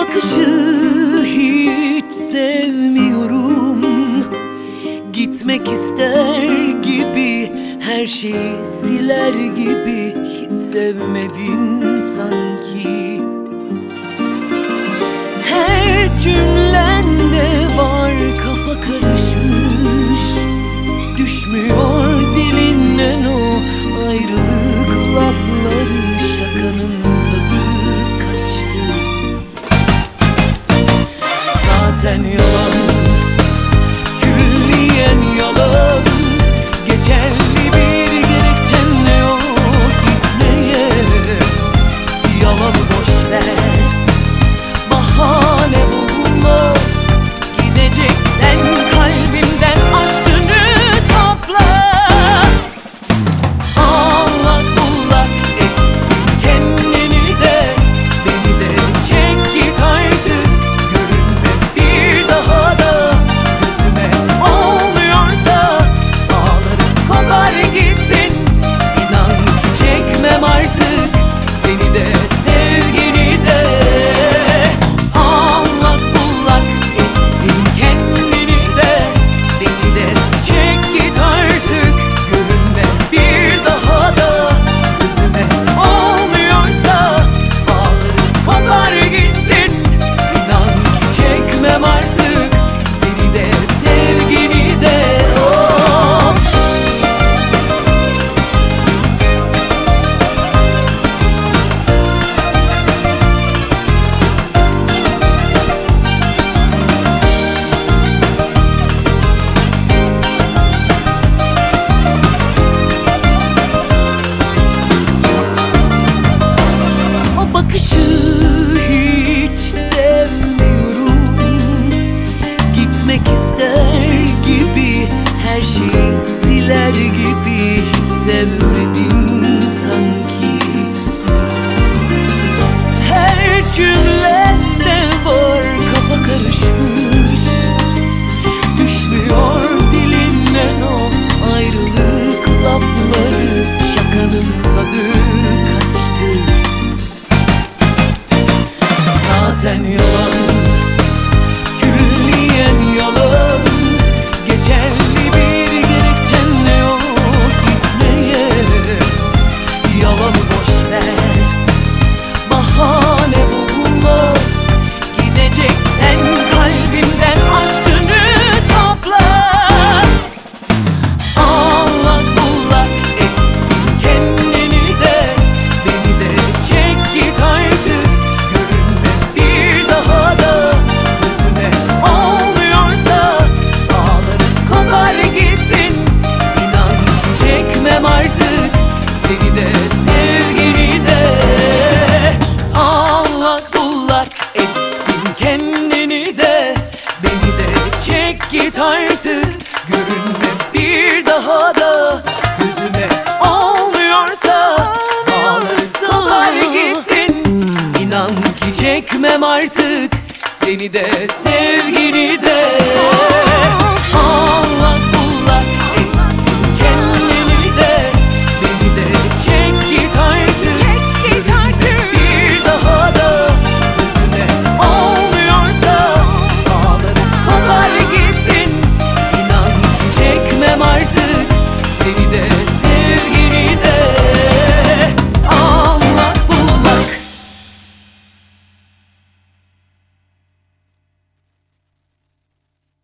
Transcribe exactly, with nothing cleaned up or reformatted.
bakışı hiç sevmiyorum. Gitmek ister gibi, her şeyi siler gibi. Hiç sevmedin sanki. Her cümlende var kafa karışmış. Düşmüyor dilinden o ayrılık lafları. Şakanın tadı kaçtı. Zaten yalan, külliyen yalan. Geçerli bir gerekçen de yok gitmeye. Yalanı boş ver, bahane bulma. Gideceksen kalbimden aşkını topla. Ağlak bullak ettin kendini de, beni de çek git artık. Görünme bir daha da gözüme, olmuyorsa bağlarım kopar gitsin. İnan ki çekmem artık seni de sevgini de. Ağlak bullak ettin kendini de, beni de çek git artık. Görünme bir daha da gözüme, olmuyorsa bağlarım kopar gitsin. İnan ki çekmem artık seni de sevgini de. Oh. O bakışı hiç sevmiyorum. Gitmek ister gibi, her şeyi siler gibi. Hiç sevmedin sanki. Her cümlende var kafa karışmış. Düşmüyor dilinden o ayrılık lafları. Şakanın tadı kaçtı. Zaten yalan, külliyen yalan. Geçerli bir gerekçen de yok gitmeye. Yalanı boş ver, bahane bulma. Gideceksen kalbimden aşkını topla. Ağlak bullak ettin kendini de, beni de çek git artık. Görünme bir daha da gözüme, olmuyorsa bağlarım kopar gitsin. İnan ki çekmem artık seni de sevgini de. Ağlak bullak ettin kendini de, beni de çek git artık. Görünme bir daha da gözüme, olmuyorsa bağlarım kopar gitsin. İnan ki çekmem artık seni de sevgini de.